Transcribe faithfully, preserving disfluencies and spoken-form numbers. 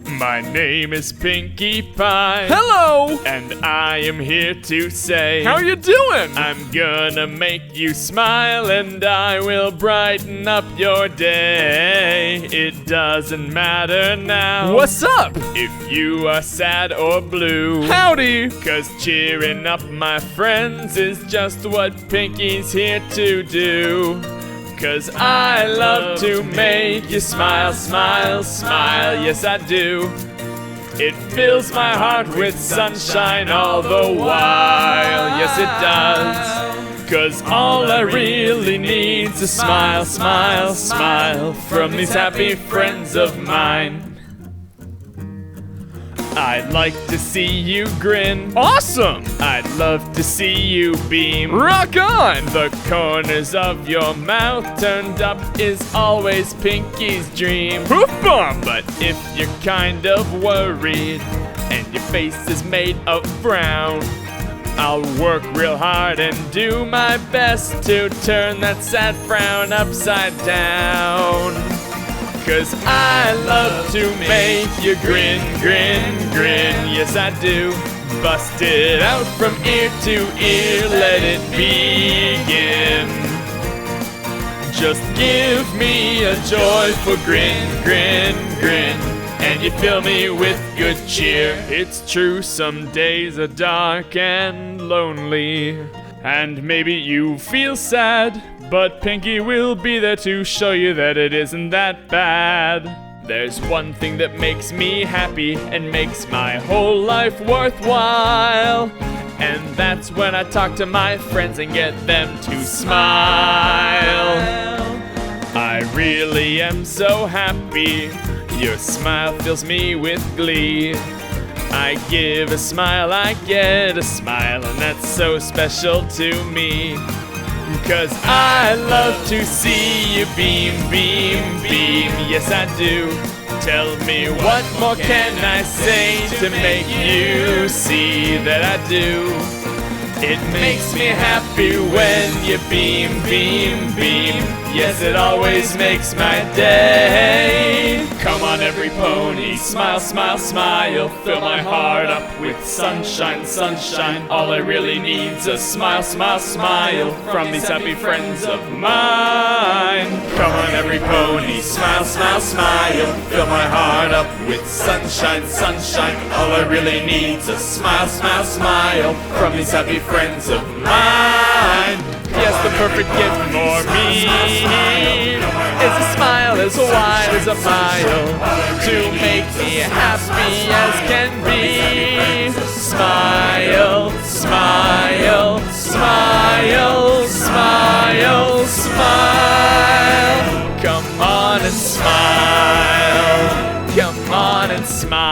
My name is Pinkie Pie. Hello! And I am here to say, How you doing? I'm gonna make you smile and I will brighten up your day. It doesn't matter now What's up? if you are sad or blue. Howdy! Cause cheering up my friends is just what Pinkie's here to do. Cause I love to make you smile, smile, smile, yes I do. It fills my heart with sunshine all the while, yes it does. Cause all I really need's a smile, smile, smile from these happy friends of mine. I'd like to see you grin. Awesome! I'd love to see you beam. Rock on! The corners of your mouth turned up is always Pinkie's dream. Hoof bump! But if you're kind of worried and your face is made of frown, I'll work real hard and do my best to turn that sad frown upside down. Cause I love to make you grin, grin, grin, yes I do. Bust it out from ear to ear, let it begin. Just give me a joyful grin, grin, grin, and you fill me with good cheer. It's true, some days are dark and lonely, and maybe you feel sad, but Pinkie will be there to show you that it isn't that bad. There's one thing that makes me happy and makes my whole life worthwhile, and that's when I talk to my friends and get them to smile. I really am so happy, your smile fills me with glee. I give a smile, I get a smile, and that's so special to me. Cause I love to see you beam, beam, beam, yes I do. Tell me what more can I say to make you see that I do. It makes me happy when you beam, beam, beam, yes it always makes my day. Come on every pony, smile, smile, smile, fill my heart up with sunshine, sunshine. All I really need's a smile, smile, smile from these happy friends of mine. Come on every pony, smile, smile, smile, fill my heart up with sunshine, sunshine. All I really need's a smile, smile, smile from these happy friends of mine. Yes, the perfect gift for me is a smile as wide as a mile to make me happy as can be. Smile, smile, smile, smile, smile. Come on and smile. Come on and smile.